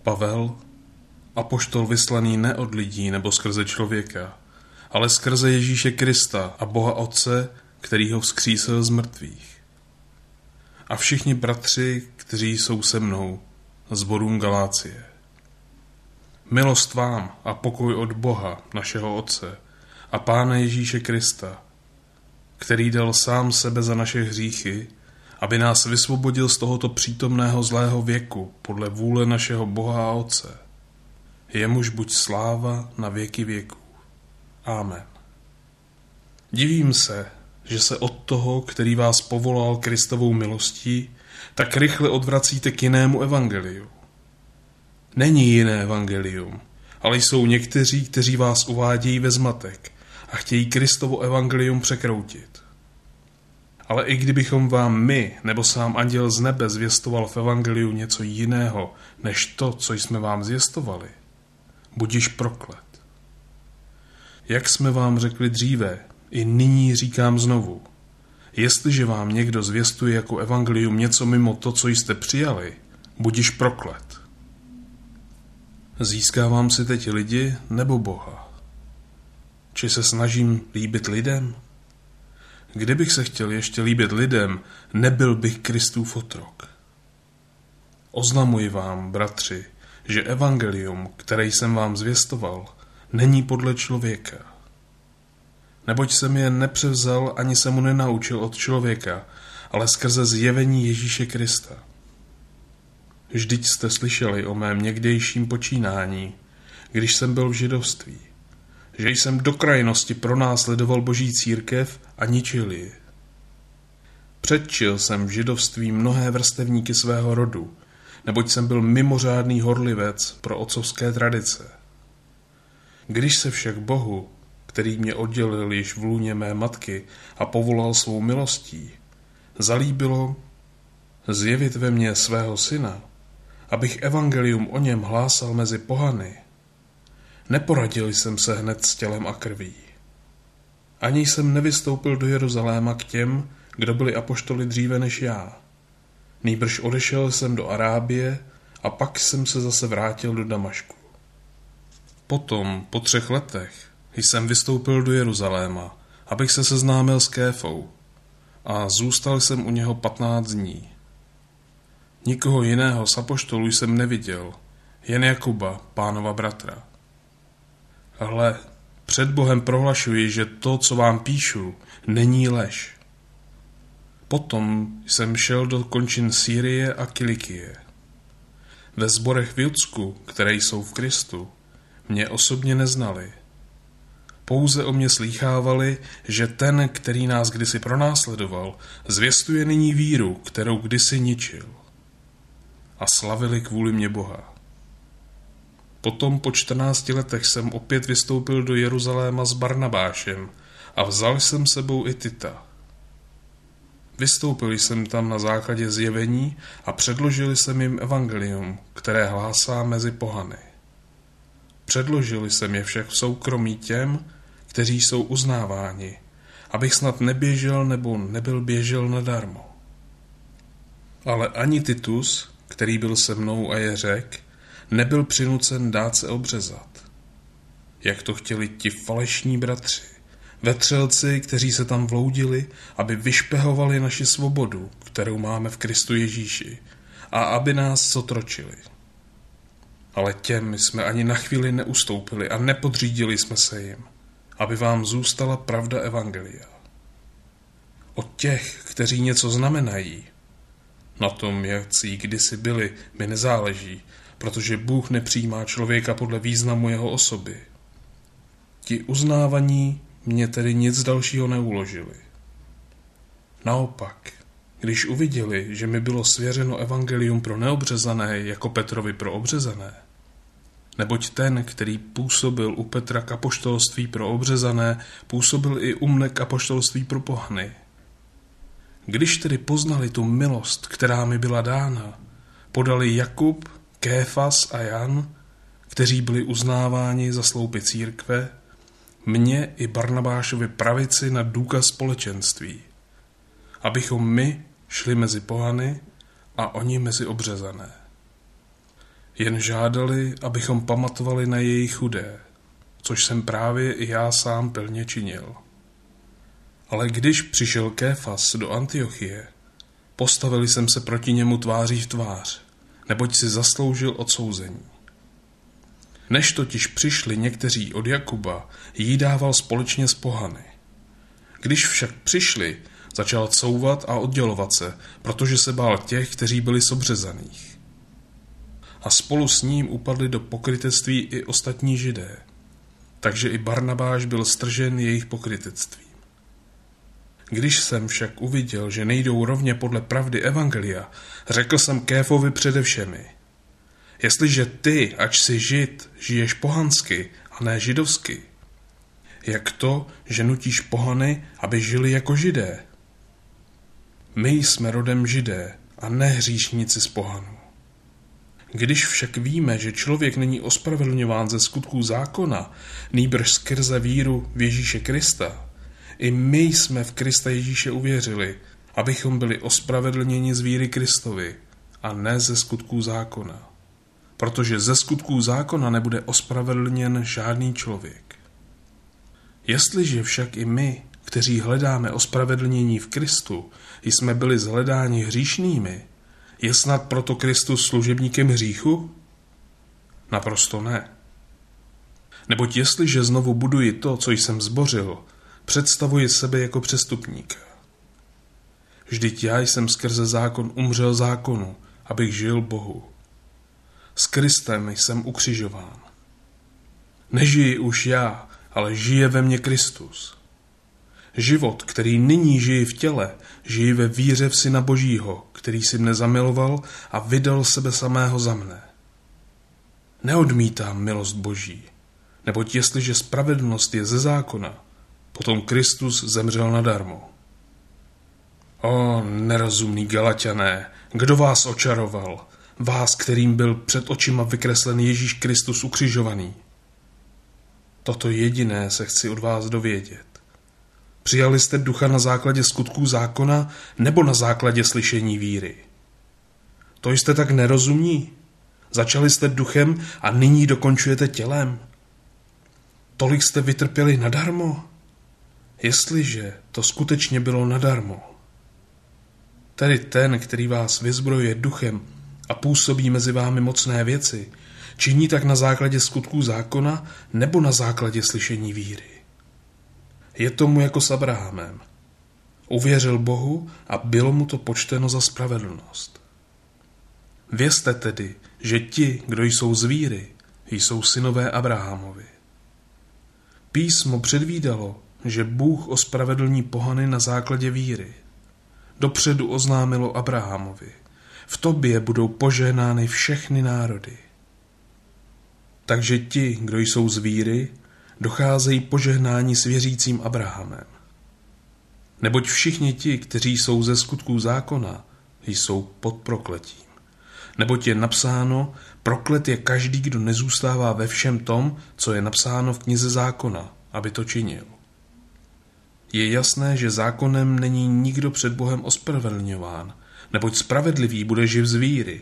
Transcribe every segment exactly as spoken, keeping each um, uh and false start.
Pavel, apoštol vyslaný ne od lidí nebo skrze člověka, ale skrze Ježíše Krista a Boha Otce, který ho vzkřísil z mrtvých. A všichni bratři, kteří jsou se mnou, sborům Galácie. Milost vám a pokoj od Boha, našeho Otce, a Pána Ježíše Krista, který dal sám sebe za naše hříchy, aby nás vysvobodil z tohoto přítomného zlého věku podle vůle našeho Boha a Otce. Jemuž buď sláva na věky věků. Amen. Divím se, že se od toho, který vás povolal Kristovou milostí, tak rychle odvracíte k jinému evangeliu. Není jiné evangelium, ale jsou někteří, kteří vás uvádějí ve zmatek a chtějí Kristovo evangelium překroutit. Ale i kdybychom vám my nebo sám anděl z nebe zvěstoval v evangeliu něco jiného, než to, co jsme vám zvěstovali, budiž proklet. Jak jsme vám řekli dříve, i nyní říkám znovu, jestliže vám někdo zvěstuje jako evangelium něco mimo to, co jste přijali, budiž proklet. Získávám si teď lidi nebo Boha? Či se snažím líbit lidem? Kdybych se chtěl ještě líbit lidem, nebyl bych Kristův otrok. Oznamuji vám, bratři, že evangelium, které jsem vám zvěstoval, není podle člověka. Neboť jsem je nepřevzal ani se mu nenaučil od člověka, ale skrze zjevení Ježíše Krista. Vždyť jste slyšeli o mém někdejším počínání, když jsem byl v židovství, že jsem do krajnosti pronásledoval Boží církev a ničil ji. Předčil jsem v židovství mnohé vrstevníky svého rodu, neboť jsem byl mimořádný horlivec pro otcovské tradice. Když se však Bohu, který mě oddělil již v lůně mé matky a povolal svou milostí, zalíbilo zjevit ve mně svého syna, abych evangelium o něm hlásal mezi pohany, neporadil jsem se hned s tělem a krví. Ani jsem nevystoupil do Jeruzaléma k těm, kdo byli apoštoly dříve než já. Nýbrž odešel jsem do Arábie a pak jsem se zase vrátil do Damašku. Potom, po třech letech, jsem vystoupil do Jeruzaléma, abych se seznámil s Kéfou, a zůstal jsem u něho patnáct dní. Nikoho jiného z apoštolů jsem neviděl, jen Jakuba, Pánova bratra. Hle, před Bohem prohlašuji, že to, co vám píšu, není lež. Potom jsem šel do končin Sýrie a Kilikie. Ve sborech v Judsku, které jsou v Kristu, mě osobně neznali. Pouze o mě slýchávali, že ten, který nás kdysi pronásledoval, zvěstuje nyní víru, kterou kdysi ničil. A slavili kvůli mě Boha. Potom po čtrnácti letech jsem opět vystoupil do Jeruzaléma s Barnabášem a vzal jsem sebou i Tita. Vystoupil jsem tam na základě zjevení a předložil jsem jim evangelium, které hlásá mezi pohany. Předložili jsem je však v soukromí těm, kteří jsou uznáváni, abych snad neběžel nebo nebyl běžel nadarmo. Ale ani Titus, který byl se mnou a je Řek, nebyl přinucen dát se obřezat. Jak to chtěli ti falešní bratři, vetřelci, kteří se tam vloudili, aby vyšpehovali naši svobodu, kterou máme v Kristu Ježíši, a aby nás zotročili. Ale těm jsme ani na chvíli neustoupili a nepodřídili jsme se jim, aby vám zůstala pravda evangelia. Od těch, kteří něco znamenají, na tom, jací kdysi byli, mi nezáleží, protože Bůh nepřijímá člověka podle významu jeho osoby. Ti uznávaní mě tedy nic dalšího neuložili. Naopak, když uviděli, že mi bylo svěřeno evangelium pro neobřezané jako Petrovi pro obřezané, neboť ten, který působil u Petra k apoštolství pro obřezané, působil i u mne k apoštolství pro pohany. Když tedy poznali tu milost, která mi byla dána, podali Jakub, Kéfas a Jan, kteří byli uznáváni za sloupy církve, mně i Barnabášovi pravici na důkaz společenství, abychom my šli mezi pohany a oni mezi obřezané. jen žádali, abychom pamatovali na jejich chudé, což jsem právě i já sám pilně činil. Ale když přišel Kéfas do Antiochie, postavili jsem se proti němu tváří v tvář, neboť si zasloužil odsouzení. Než totiž přišli někteří od Jakuba, jí dával společně s pohany. Když však přišli, začal couvat a oddělovat se, protože se bál těch, kteří byli z obřezaných. A spolu s ním upadli do pokrytectví i ostatní Židé, takže i Barnabáš byl stržen jejich pokrytectvím. Když jsem však uviděl, že nejdou rovně podle pravdy evangelia, řekl jsem Kéfovi přede všemi: jestliže ty, ač jsi Žid, žiješ pohansky a ne židovsky, jak to, že nutíš pohany, aby žili jako Židé? My jsme rodem Židé a ne hříšníci z pohanů. Když však víme, že člověk není ospravedlňován ze skutků zákona, nýbrž skrze víru v Ježíše Krista, i my jsme v Krista Ježíše uvěřili, abychom byli ospravedlněni z víry Kristovi a ne ze skutků zákona. Protože ze skutků zákona nebude ospravedlněn žádný člověk. Jestliže však i my, kteří hledáme ospravedlnění v Kristu, jsme byli zhledáni hříšnými, je snad proto Kristus služebníkem hříchu? Naprosto ne. Neboť jestliže znovu buduji to, co jsem zbořil, představuji sebe jako přestupníka. Vždyť já jsem skrze zákon umřel zákonu, abych žil Bohu. S Kristem jsem ukřižován. Nežiji už já, ale žije ve mně Kristus. Život, který nyní žiji v těle, žiji ve víře v Syna Božího, který si mne zamiloval a vydal sebe samého za mne. Neodmítám milost Boží, neboť jestliže spravedlnost je ze zákona, potom Kristus zemřel nadarmo. O, nerozumný Galaťané, kdo vás očaroval? Vás, kterým byl před očima vykreslen Ježíš Kristus ukřižovaný. Toto jediné se chci od vás dovědět. Přijali jste ducha na základě skutků zákona nebo na základě slyšení víry? To jste tak nerozumní? Začali jste duchem a nyní dokončujete tělem? Tolik jste vytrpěli nadarmo? Jestliže to skutečně bylo nadarmo. Tedy ten, který vás vyzbrojuje duchem a působí mezi vámi mocné věci, činí tak na základě skutků zákona nebo na základě slyšení víry. Je tomu jako s Abrahamem. Uvěřil Bohu a bylo mu to počteno za spravedlnost. Vězte tedy, že ti, kdo jsou z víry, jsou synové Abrahamovi. Písmo předvídalo, že Bůh ospravedlní pohany na základě víry. Dopředu oznámilo Abrahamovi: v tobě budou požehnány všechny národy. Takže ti, kdo jsou z víry, docházejí požehnání s věřícím Abrahamem. Neboť všichni ti, kteří jsou ze skutků zákona, jsou pod prokletím. Neboť je napsáno: proklet je každý, kdo nezůstává ve všem tom, co je napsáno v knize zákona, aby to činil. Je jasné, že zákonem není nikdo před Bohem ospravedlňován, neboť spravedlivý bude živ z víry.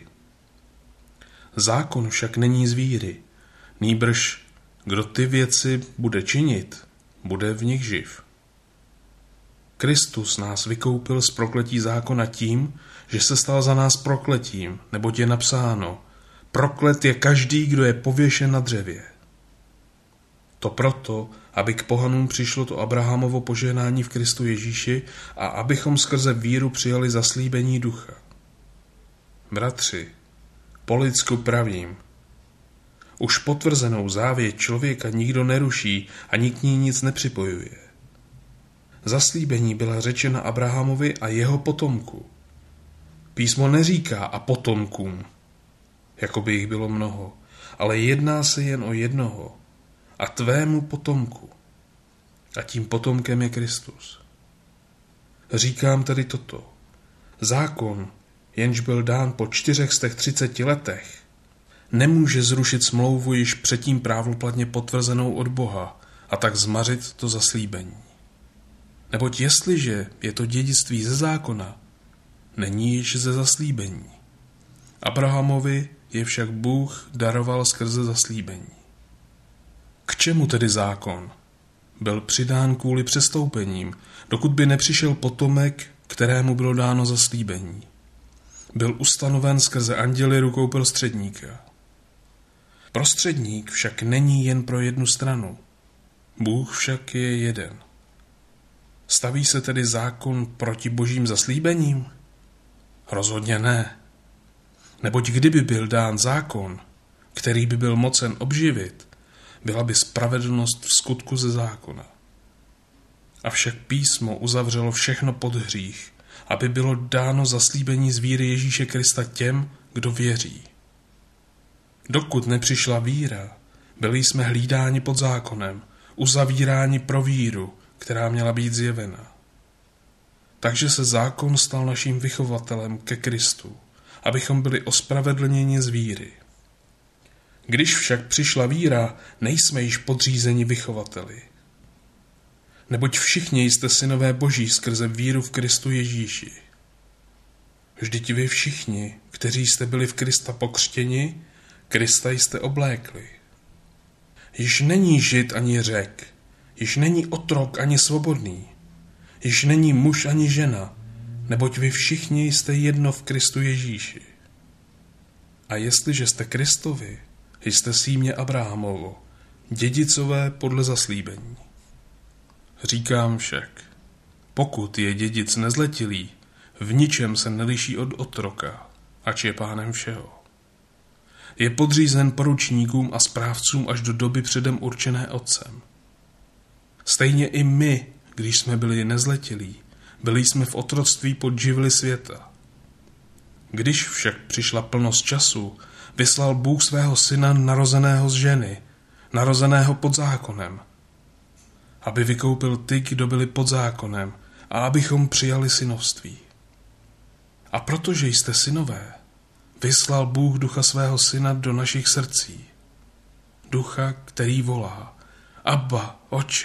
Zákon však není z víry, nýbrž kdo ty věci bude činit, bude v nich živ. Kristus nás vykoupil z prokletí zákona tím, že se stal za nás prokletím, neboť je napsáno: proklet je každý, kdo je pověšen na dřevě. To proto, aby k pohanům přišlo to Abrahamovo požehnání v Kristu Ježíši a abychom skrze víru přijali zaslíbení ducha. Bratři, po lidsku pravím, už potvrzenou závěť člověka nikdo neruší ani k ní nic nepřipojuje. Zaslíbení byla řečena Abrahamovi a jeho potomku. Písmo neříká a potomkům, jako by jich bylo mnoho, ale jedná se jen o jednoho, a tvému potomku. A tím potomkem je Kristus. Říkám tedy toto. Zákon, jenž byl dán po čtyřech stech třiceti letech, nemůže zrušit smlouvu již předtím právoplatně potvrzenou od Boha a tak zmařit to zaslíbení. Neboť jestliže je to dědictví ze zákona, není již ze zaslíbení. Abrahamovi je však Bůh daroval skrze zaslíbení. K čemu tedy zákon? Byl přidán kvůli přestoupením, dokud by nepřišel potomek, kterému bylo dáno zaslíbení. Byl ustanoven skrze anděly rukou prostředníka. Prostředník však není jen pro jednu stranu. Bůh však je jeden. Staví se tedy zákon proti božím zaslíbením? Rozhodně ne. Neboť kdyby byl dán zákon, který by byl mocen obživit, byla by spravedlnost v skutku ze zákona. Avšak písmo uzavřelo všechno pod hřích, aby bylo dáno zaslíbení z víry Ježíše Krista těm, kdo věří. Dokud nepřišla víra, byli jsme hlídáni pod zákonem, uzavíráni pro víru, která měla být zjevena. Takže se zákon stal naším vychovatelem ke Kristu, abychom byli ospravedlněni z víry. Když však přišla víra, nejsme již podřízeni vychovateli. Neboť všichni jste synové Boží skrze víru v Kristu Ježíši. Vždyť vy všichni, kteří jste byli v Krista pokřtěni, Krista jste oblékli. Již není žid ani Řek, již není otrok ani svobodný, již není muž ani žena, neboť vy všichni jste jedno v Kristu Ježíši. A jestliže jste Kristovi, jste símě Abrahamovo, dědicové podle zaslíbení. Říkám však, pokud je dědic nezletilý, v ničem se neliší od otroka, ač je pánem všeho. Je podřízen poručníkům a správcům až do doby předem určené otcem. Stejně i my, když jsme byli nezletilí, byli jsme v otroctví pod živly světa. Když však přišla plnost času, vyslal Bůh svého syna narozeného z ženy, narozeného pod zákonem, aby vykoupil ty, kdo byli pod zákonem, a abychom přijali synovství. A protože jste synové, vyslal Bůh ducha svého syna do našich srdcí. Ducha, který volá: Abba, Otče.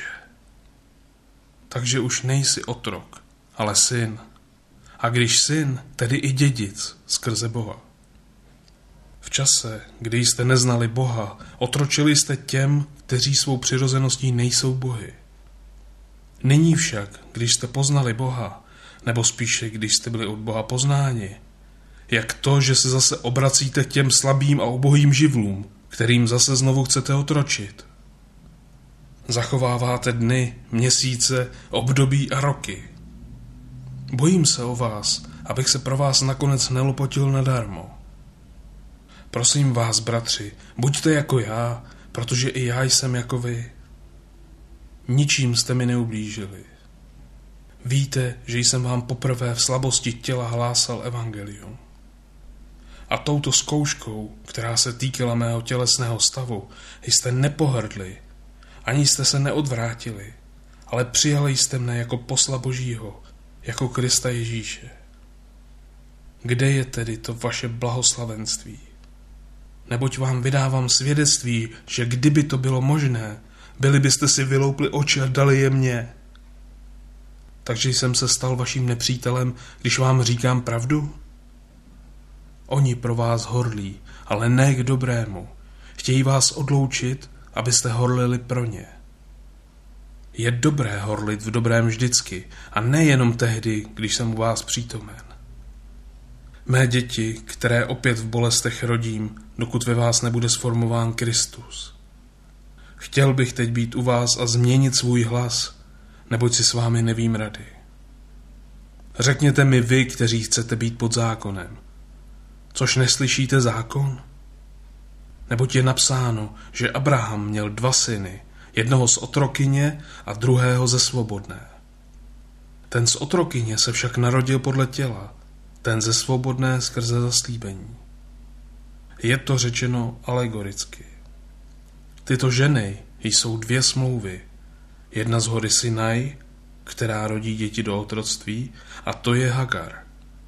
Takže už nejsi otrok, ale syn. A když syn, tedy i dědic skrze Boha. V čase, kdy jste neznali Boha, otročili jste těm, kteří svou přirozeností nejsou bohy. Nyní však, když jste poznali Boha, nebo spíše, když jste byli od Boha poznáni, jak to, že se zase obracíte k těm slabým a ubohým živlům, kterým zase znovu chcete otročit. Zachováváte dny, měsíce, období a roky. Bojím se o vás, abych se pro vás nakonec nelopotil nadarmo. Prosím vás, bratři, buďte jako já, protože i já jsem jako vy. Ničím jste mi neublížili. Víte, že jsem vám poprvé v slabosti těla hlásal evangelium. A touto zkouškou, která se týkala mého tělesného stavu, jste nepohrdli, ani jste se neodvrátili, ale přijali jste mne jako posla Božího, jako Krista Ježíše. Kde je tedy to vaše blahoslavenství? Neboť vám vydávám svědectví, že kdyby to bylo možné, byli byste si vyloupli oči a dali je mně. Takže jsem se stal vaším nepřítelem, když vám říkám pravdu? Oni pro vás horlí, ale ne k dobrému. Chtějí vás odloučit, abyste horlili pro ně. Je dobré horlit v dobrém vždycky a nejenom tehdy, když jsem u vás přítomen. Mé děti, které opět v bolestech rodím, dokud ve vás nebude sformován Kristus. Chtěl bych teď být u vás a změnit svůj hlas, neboť si s vámi nevím rady. Řekněte mi vy, kteří chcete být pod zákonem. Což neslyšíte zákon? Neboť je napsáno, že Abraham měl dva syny, jednoho z otrokyně a druhého ze svobodné. Ten z otrokyně se však narodil podle těla, ten ze svobodné skrze zaslíbení. Je to řečeno alegoricky. Tyto ženy jsou dvě smlouvy, jedna z hory Sinaj, která rodí děti do otroctví, a to je Hagar.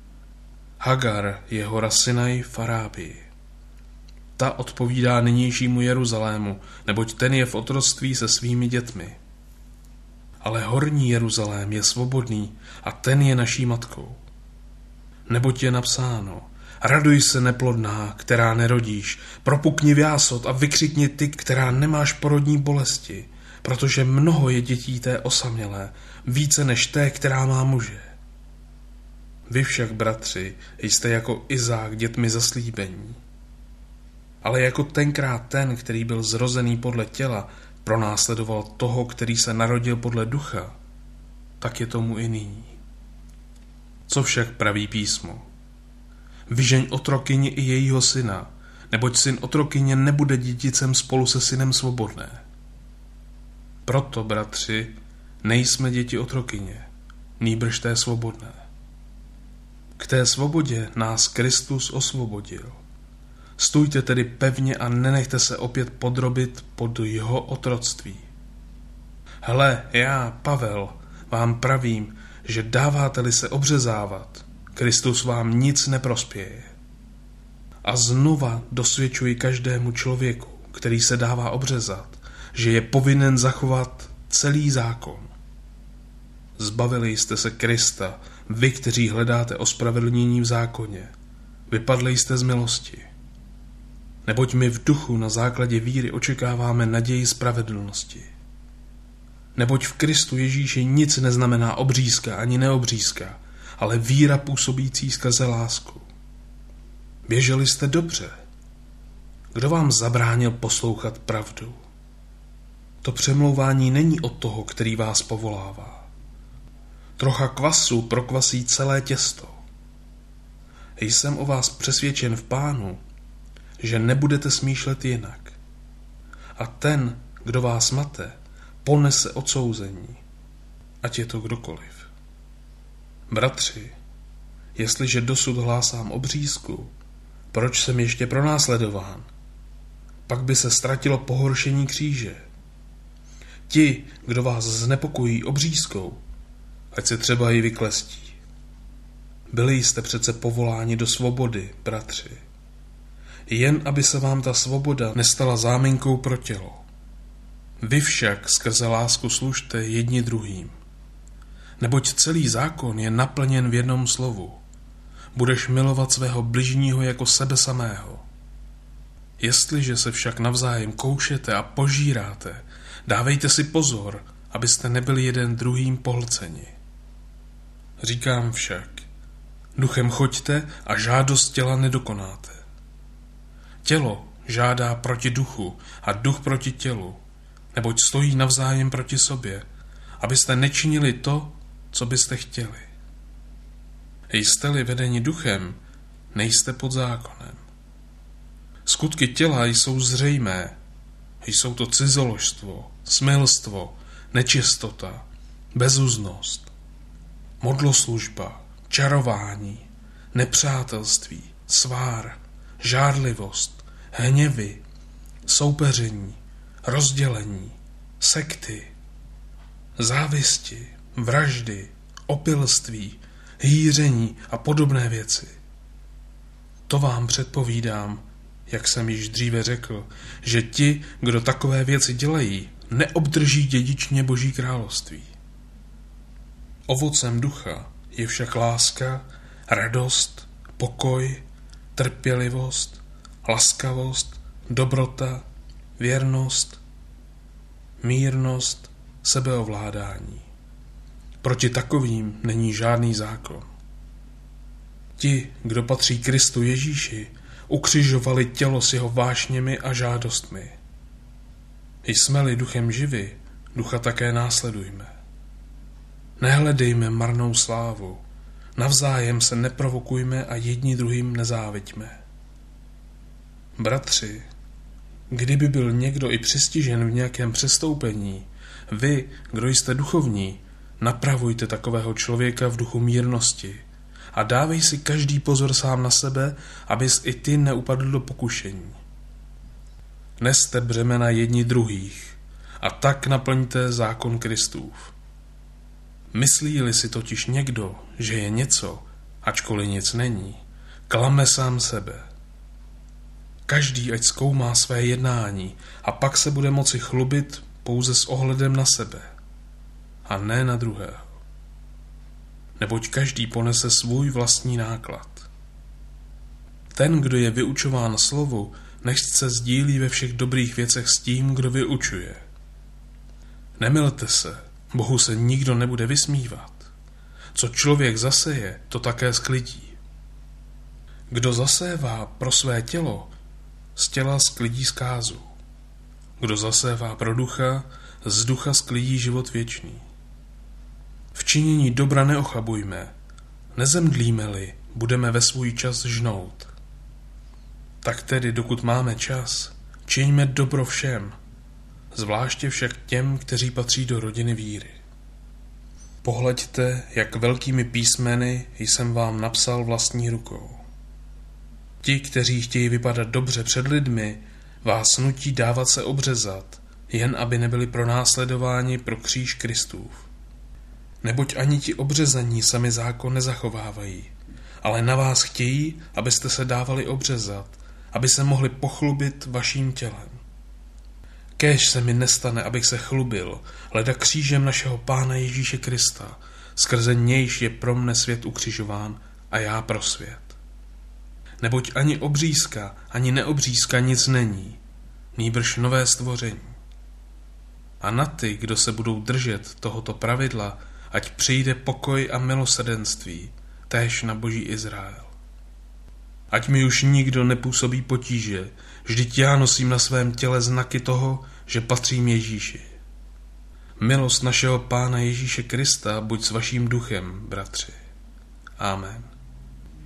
Hagar je hora Sinaj v Arábii. Ta odpovídá nynějšímu Jeruzalému, neboť ten je v otroctví se svými dětmi. Ale horní Jeruzalém je svobodný a ten je naší matkou. Neboť je napsáno: Raduj se, neplodná, která nerodíš, propukni v jásot a vykřikni ty, která nemáš porodní bolesti, protože mnoho je dětí té osamělé, více než té, která má muže. Vy však, bratři, jste jako Izák dětmi zaslíbení. Ale jako tenkrát ten, který byl zrozený podle těla, pronásledoval toho, který se narodil podle ducha, tak je tomu i nyní. Co však praví písmo? Vyžeň otrokyni i jejího syna, neboť syn otrokyně nebude dědicem spolu se synem svobodné. Proto, bratři, nejsme děti otrokyně, nýbrž té svobodné. K té svobodě nás Kristus osvobodil. Stůjte tedy pevně a nenechte se opět podrobit pod jeho otroctví. Hle, já, Pavel, vám pravím, že dáváte-li se obřezávat, Kristus vám nic neprospěje. A znova dosvědčuji každému člověku, který se dává obřezat, že je povinen zachovat celý zákon. Zbavili jste se Krista, vy, kteří hledáte ospravedlnění v zákoně. Vypadli jste z milosti. Neboť my v duchu na základě víry očekáváme naději spravedlnosti. Neboť v Kristu Ježíši nic neznamená obřízka ani neobřízka, ale víra působící skrze lásku. Běželi jste dobře. Kdo vám zabránil poslouchat pravdu? To přemlouvání není od toho, který vás povolává. Trocha kvasu prokvasí celé těsto. Jsem o vás přesvědčen v Pánu, že nebudete smýšlet jinak. A ten, kdo vás mate, ponese odsouzení, ať je to kdokoliv. Bratři, jestliže dosud hlásám obřízku, proč jsem ještě pronásledován? Pak by se ztratilo pohoršení kříže. Ti, kdo vás znepokojí obřízkou, ať se třeba i vyklestí. Byli jste přece povoláni do svobody, bratři. Jen aby se vám ta svoboda nestala záminkou pro tělo. Vy však skrze lásku služte jedni druhým. Neboť celý zákon je naplněn v jednom slovu. Budeš milovat svého bližního jako sebe samého. Jestliže se však navzájem koušete a požíráte, dávejte si pozor, abyste nebyli jeden druhým pohlceni. Říkám však, duchem choďte a žádost těla nedokonáte. Tělo žádá proti duchu a duch proti tělu, neboť stojí navzájem proti sobě, abyste nečinili to, co byste chtěli. Jste-li vedeni duchem, nejste pod zákonem. Skutky těla jsou zřejmé. Jsou to cizoložstvo, smilstvo, nečistota, bezúznost, modloslužba, čarování, nepřátelství, svár, žárlivost, hněvy, soupeření, rozdělení, sekty, závisti, vraždy, opilství, hýření a podobné věci. To vám předpovídám, jak jsem již dříve řekl, že ti, kdo takové věci dělají, neobdrží dědičně Boží království. Ovocem ducha je však láska, radost, pokoj, trpělivost, laskavost, dobrota, věrnost, mírnost, sebeovládání. Proti takovým není žádný zákon. Ti, kdo patří Kristu Ježíši, ukřižovali tělo s jeho vášněmi a žádostmi. Jsme-li duchem živi, ducha také následujme. Nehledejme marnou slávu, navzájem se neprovokujme a jedni druhým nezáviďme. Bratři, kdyby byl někdo i přistižen v nějakém přestoupení, vy, kdo jste duchovní, napravujte takového člověka v duchu mírnosti a dávej si každý pozor sám na sebe, abys i ty neupadl do pokušení. Neste břemena jedni druhých a tak naplňte zákon Kristův. Myslí-li si totiž někdo, že je něco, ačkoliv nic není, klame sám sebe. Každý ať zkoumá své jednání a pak se bude moci chlubit pouze s ohledem na sebe a ne na druhého. Neboť každý ponese svůj vlastní náklad. Ten, kdo je vyučován slovu, nechť se sdílí ve všech dobrých věcech s tím, kdo vyučuje. Nemilte se, Bohu se nikdo nebude vysmívat. Co člověk zaseje, to také sklidí. Kdo zasévá pro své tělo, z těla sklidí zkázu. Kdo zasévá pro ducha, z ducha sklidí život věčný. V činění dobra neochabujme, nezemdlíme-li, budeme ve svůj čas žnout. Tak tedy, dokud máme čas, čiňme dobro všem, zvláště však těm, kteří patří do rodiny víry. Pohleďte, jak velkými písmeny jsem vám napsal vlastní rukou. Ti, kteří chtějí vypadat dobře před lidmi, vás nutí dávat se obřezat, jen aby nebyli pronásledováni pro kříž Kristův. Neboť ani ti obřezaní sami zákon nezachovávají, ale na vás chtějí, abyste se dávali obřezat, aby se mohli pochlubit vaším tělem. Kéž se mi nestane, abych se chlubil, leda křížem našeho Pána Ježíše Krista, skrze nějž je pro mne svět ukřižován a já pro svět. Neboť ani obřízka, ani neobřízka nic není, nýbrž nové stvoření. A na ty, kdo se budou držet tohoto pravidla, ať přijde pokoj a milosrdenství, též na Boží Izrael. Ať mi už nikdo nepůsobí potíže, vždyť já nosím na svém těle znaky toho, že patřím Ježíši. Milost našeho Pána Ježíše Krista buď s vaším duchem, bratři. Amen.